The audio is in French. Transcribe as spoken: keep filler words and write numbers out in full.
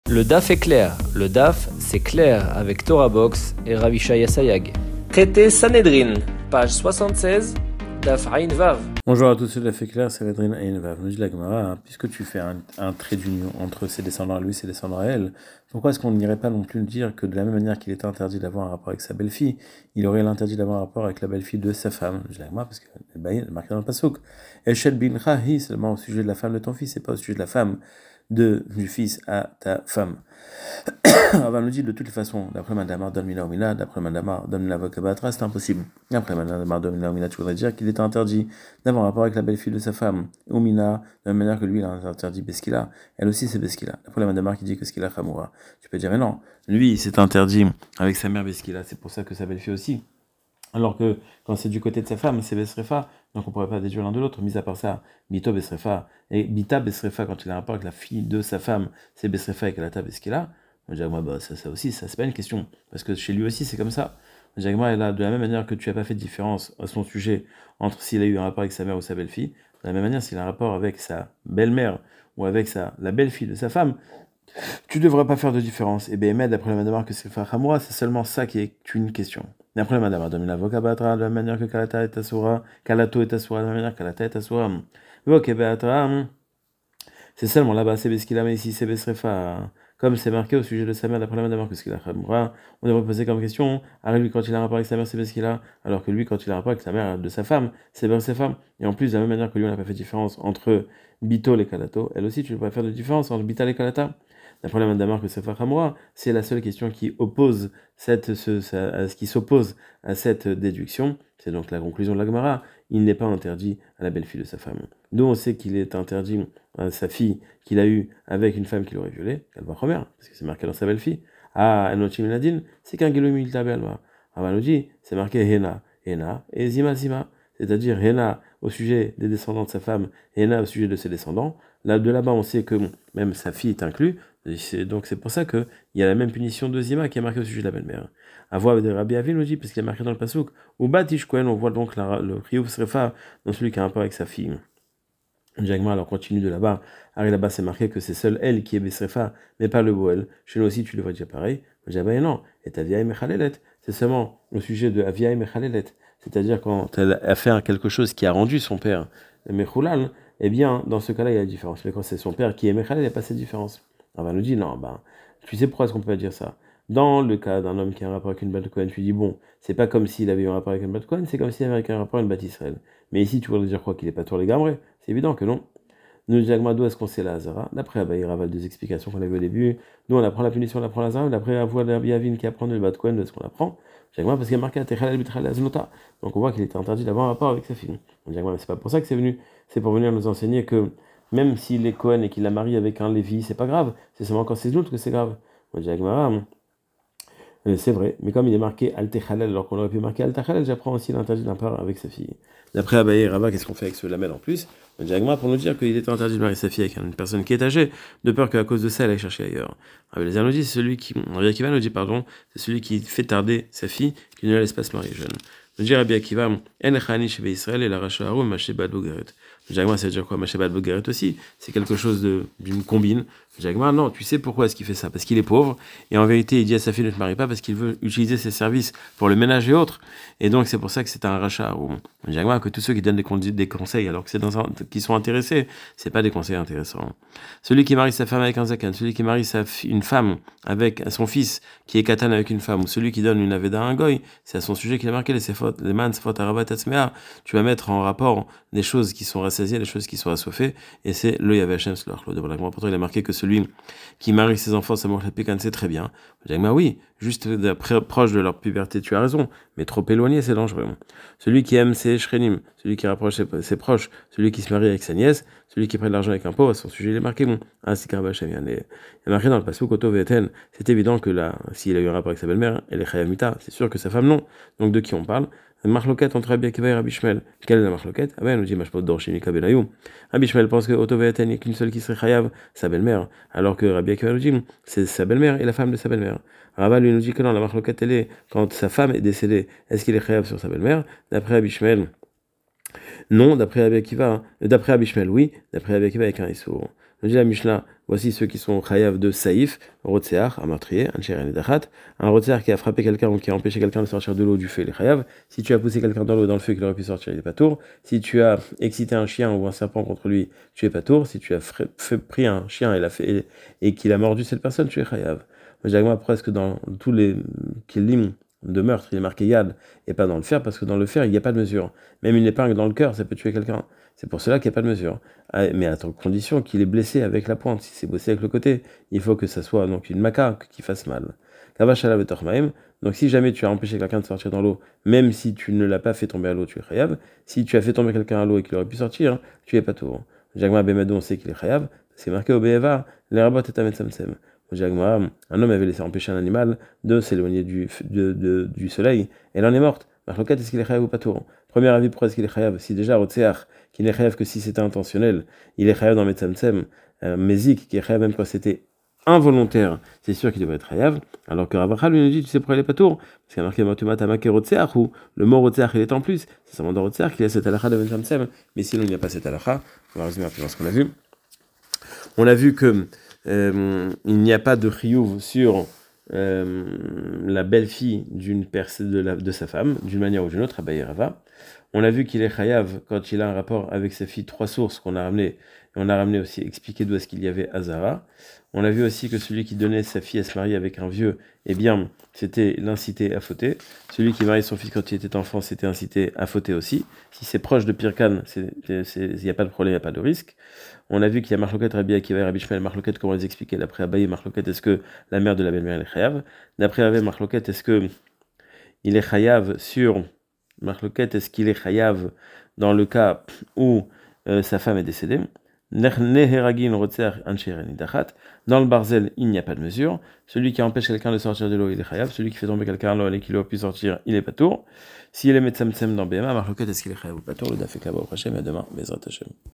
Le D A F est clair. Le D A F, c'est clair avec Torah Box et Rav Shaya Sayag. Traité Sanhedrin, page soixante-seize, D A F Ain Vav. Bonjour à tous, ceux de la fait clair, c'est Sanhedrin Ain Vav. Nous dit la Gemara, hein, puisque tu fais un, un trait d'union entre ses descendants à lui et ses descendants à elle, pourquoi est-ce qu'on n'irait pas non plus dire que de la même manière qu'il était interdit d'avoir un rapport avec sa belle-fille, il aurait l'interdit d'avoir un rapport avec la belle-fille de sa femme? Nous dit la Gemara, parce que bah, il est marqué dans le pasuk. Eshel bincha hi, seulement au sujet de la femme de ton fils, et pas au sujet de la femme de, du fils à ta femme. On va nous dire de toutes les façons, d'après Madamar Domina Omina, d'après Madamar Domina Vokabatra, c'est impossible. D'après Madamar Domina Omina, tu voudrais dire qu'il était interdit d'avoir un rapport avec la belle-fille de sa femme, Omina, de la même manière que lui, il a interdit Beskila. Elle aussi, c'est Beskila. D'après la Madamar qui dit que Skila Chamoura. Tu peux dire, mais non, lui, il s'est interdit avec sa mère Beskila, c'est pour ça que sa belle-fille aussi. Alors que quand c'est du côté de sa femme, c'est Besrefa, donc on ne pourrait pas déduire l'un de l'autre. Mis à part ça, Bito Besrefa, et Bita Besrefa, quand il a un rapport avec la fille de sa femme, c'est Besrefa et Kalata Beskila. On dirait, moi, bah, ça, ça aussi, ça c'est pas une question, parce que chez lui aussi c'est comme ça. On dirait, moi, là, de la même manière que tu n'as pas fait de différence à son sujet entre s'il a eu un rapport avec sa mère ou sa belle-fille, de la même manière, s'il a un rapport avec sa belle-mère ou avec sa, la belle-fille de sa femme, tu ne devrais pas faire de différence. Et bien, d'après la Madamar que c'est Fahamura, c'est seulement ça qui est une question. D'après la Madamar, domine l'avocat Batra, de la même manière que Kalata est Asura, Kalato est Asura, de la même manière que Kalata est Asura. Ok, Batra, c'est seulement là-bas, c'est Beskila, mais ici c'est Besrefa. Comme c'est marqué au sujet de sa mère, d'après la Madamar que ce qu'il a Hamura, on devrait poser comme question, alors lui quand il a un rapport avec sa mère, c'est Beskila, alors que lui quand il a un rapport avec sa mère de sa femme, c'est Besrefa. Et en plus, de la même manière que lui, on n'a pas fait de différence entre Bitol et Kalato, elle aussi, tu ne peux pas faire de différence entre Bital et Kalata. D'après la Madamar que c'est Hamura, c'est la seule question qui oppose cette, ce, ce, ce qui s'oppose à cette déduction. C'est donc la conclusion de la Gemara. Il n'est pas interdit à la belle-fille de sa femme. D'où on sait qu'il est interdit à sa fille qu'il a eue avec une femme qu'il aurait violée, elle va première, parce que c'est marqué dans sa belle-fille. Ah, Anochim Nadine, c'est qu'un Gelou Milta Belma. Ah, nous dit, c'est marqué Hena, Hena et Zima Zima. C'est-à-dire Hena au sujet des descendants de sa femme, Hena au sujet de ses descendants. Là, de là-bas, on sait que bon, même sa fille est inclue. C'est, donc c'est pour ça qu'il y a la même punition de Zima qui est marquée au sujet de la belle-mère. À voir avec Rabbi Avin nous dit, parce qu'il est marqué dans le pasuk, ou Batish Kohen, on voit donc la, le Riouf Srefa dans celui qui a un rapport avec sa fille. Jagma alors continue de là-bas. Arrête là-bas, c'est marqué que c'est seule elle qui est Besrefa, mais pas le Boel. Chez nous aussi, tu le vois déjà pareil. Jabba non. Et Avia Mechalelet, c'est seulement le sujet de Avia Mechalelet. C'est-à-dire quand elle a fait quelque chose qui a rendu son père Mechulal, eh bien, dans ce cas-là, il y a la différence. Mais quand c'est son père qui est Mechalel, il n'y a pas cette différence. On va nous dire, non, ben, tu sais pourquoi est-ce qu'on peut pas dire ça? Dans le cas d'un homme qui a un rapport avec une Bat Kohen, tu dis, bon, c'est pas comme s'il avait eu un rapport avec une Bat Kohen, c'est comme s'il avait un rapport avec une Bat Israël. Mais ici, tu voudrais dire quoi? Qu'il n'est pas tour les gamrés? C'est évident que non. Nous, Jagma, d'où est-ce qu'on sait la Hazara? D'après Abaye Raval, deux explications qu'on avait au début. Nous, on apprend la punition, on apprend la Hazara. D'après avoir Rabbi Avin qui apprend le Bat Kohen, de ce qu'on apprend. Jagma, parce qu'il y a marqué Techalel Bitrel Aznota. Donc on voit qu'il était interdit d'avoir un rapport avec sa fille. Jagma, mais c'est pas pour ça que c'est venu. C'est pour venir nous enseigner que même s'il est Kohen et qu'il la marie avec un Lévi, c'est pas grave. C'est seulement quand c'est l'autre que c'est grave. Jagma, c'est vrai, mais comme il est marqué Al-Techalel, alors qu'on aurait pu marquer Al-Techalel, j'apprends aussi l'interdit d'un part avec sa fille. D'après Abaye et Rava, qu'est-ce qu'on fait avec ce lamel en plus? Jagma pour nous dire qu'il était interdit de marier sa fille avec une personne qui est âgée, de peur qu'à cause de ça, elle aille chercher ailleurs. Rabbi nous dit, c'est celui qui, Rabbi Akiva nous dit, pardon, c'est celui qui fait tarder sa fille, qui ne la laisse pas se marier jeune. Nous dit Rabbi Akiva, En Chani chez Israël et la Racha Harum, Maché Bad Bogaret. Jagma, ça veut dire quoi? Maché Bad Bogaret aussi, c'est quelque chose de, d'une combine. Jagma, non, tu sais pourquoi est-ce qu'il fait ça? Parce qu'il est pauvre, et en vérité, il dit à sa fille ne te marie pas parce qu'il veut utiliser ses services pour le ménage et autres. Et donc, c'est pour ça que c'est un rachat. Jagma, que tous ceux qui donnent des, con- des conseils, alors que c'est dans un, qui sont intéressés, c'est pas des conseils intéressants. Celui qui marie sa femme avec un zakan, celui qui marie sa fi- une femme avec son fils qui est katan avec une femme, ou celui qui donne une aveda à un goy, c'est à son sujet qu'il a marqué les sefot, les man sefot arabat atzmea. Tu vas mettre en rapport des choses qui sont rassasiées, des choses qui sont assoiffées, et c'est le Yahvé Hashem Slor. Le développement, pourtant, il a marqué que celui qui marie ses enfants, ça mange la pécan, c'est très bien. Jagma, oui, juste proche de leur puberté, tu as raison, mais trop éloigné, c'est dangereux. Celui qui aime ses shrenim, celui qui rapproche ses, ses proches, celui qui se marie avec sa nièce, celui qui prête de l'argent avec un pauvre, à son sujet, il est marqué, bon, ah, c'est Karabachem, il est marqué dans le pasuk, Oto Veten, c'est évident que là, s'il a eu un rapport avec sa belle-mère, elle est Chayamita, c'est sûr que sa femme non. Donc de qui on parle? Marloquette entre Rabbi Akiva et Rabbi Shmuel. Quelle est la marloquette? Ah ben, elle nous dit, Mashpot Dorshimika Benayou. Rabbi Shmuel pense que Oto Veten, il n'y a qu'une seule qui serait Chayav, sa belle-mère, alors que Rabbi Akiva nous dit, c'est sa belle-mère et la femme de sa belle-mère. Rava lui nous dit que non, la marloquette, elle est quand sa femme est décédée, est-ce qu'il est Chayav sur sa belle-mère? D'après Rabbi Shmuel, non, d'après Rabbi Akiva, d'après Rabbi Shmuel, oui, d'après Rabbi Akiva avec un Issour. On dit la Mishnah, voici ceux qui sont chayav de saïf, rotseach, un meurtrier, un cher un rotseach qui a frappé quelqu'un ou qui a empêché quelqu'un de sortir de l'eau du feu, il est chayav. Si tu as poussé quelqu'un dans l'eau dans le feu qu'il aurait pu sortir, il est pas tour. Si tu as excité un chien ou un serpent contre lui, tu es pas tour. Si tu as fait, pris un chien et, fait, et, et qu'il a mordu cette personne, tu es chayav. Moi, presque dans tous les kilim de meurtre, il est marqué yad et pas dans le fer, parce que dans le fer, il n'y a pas de mesure. Même une épingle dans le cœur, ça peut tuer quelqu'un. C'est pour cela qu'il n'y a pas de mesure. Mais à condition qu'il est blessé avec la pointe. Si c'est blessé avec le côté, il faut que ça soit donc une maca qui fasse mal. Donc si jamais tu as empêché quelqu'un de sortir dans l'eau, même si tu ne l'as pas fait tomber à l'eau, tu es chayav. Si tu as fait tomber quelqu'un à l'eau et qu'il aurait pu sortir, tu es pas tour. Jagma Bemadou, on sait qu'il est chayav. C'est marqué au Be'eva, les rabots et tametsamsem. Un homme avait laissé empêcher un animal de s'éloigner du, de, de, du soleil, et l'en est morte. Marloquette, est-ce qu'il est chayav ou pas tour? Premier avis, pourquoi est-ce qu'il est chayav? Si déjà, Rotseach, qui n'est chayav que si c'était intentionnel, il est chayav dans Metsamsem, euh, Mezik, qui est chayav même quand c'était involontaire, c'est sûr qu'il devrait être chayav. Alors que Ravachal lui dit, tu sais pourquoi il est pas tour? Parce qu'il y a marqué Matuma Tamake Rotseach, ou le mot Rotseach il est en plus, c'est seulement dans Rotseach qu'il y a cette halakha de Metsamsem, mais sinon il n'y a pas cette halakha. On va résumer rapidement ce qu'on a vu. On a vu que Euh, il n'y a pas de chiyuv sur euh, la belle-fille d'une pers- de, la, de sa femme, d'une manière ou d'une autre, Abaye Rava. On a vu qu'il est chayav quand il a un rapport avec sa fille, trois sources qu'on a ramenées, et on a ramené aussi expliqué d'où est-ce qu'il y avait Azara. On a vu aussi que celui qui donnait sa fille à se marier avec un vieux, eh bien, c'était l'incité à fauter. Celui qui mariait son fils quand il était enfant, c'était incité à fauter aussi. Si c'est proche de Pirkan, il n'y a pas de problème, il n'y a pas de risque. On a vu qu'il y a Marloquette, Rabbi Akiva et Rabbi Shmuel. Marloquette, comment les expliquer? D'après Abaye, Marloquette, est-ce que la mère de la belle-mère est chayav? D'après Abaye, Marloquette, est-ce que il est chayav sur Marloquette, est-ce qu'il est chayav dans le cas où euh, sa femme est décédée? Dans le barzel, il n'y a pas de mesure. Celui qui empêche quelqu'un de sortir de l'eau, il est chayav. Celui qui fait tomber quelqu'un à l'eau et qu'il aurait pu sortir, il est pas tour. S'il est metsamsem dans B M A, Marloquette, est-ce qu'il est chayav ou pas tour? Le daf est là-bas au prochain, mais demain, Bezrat Hashem.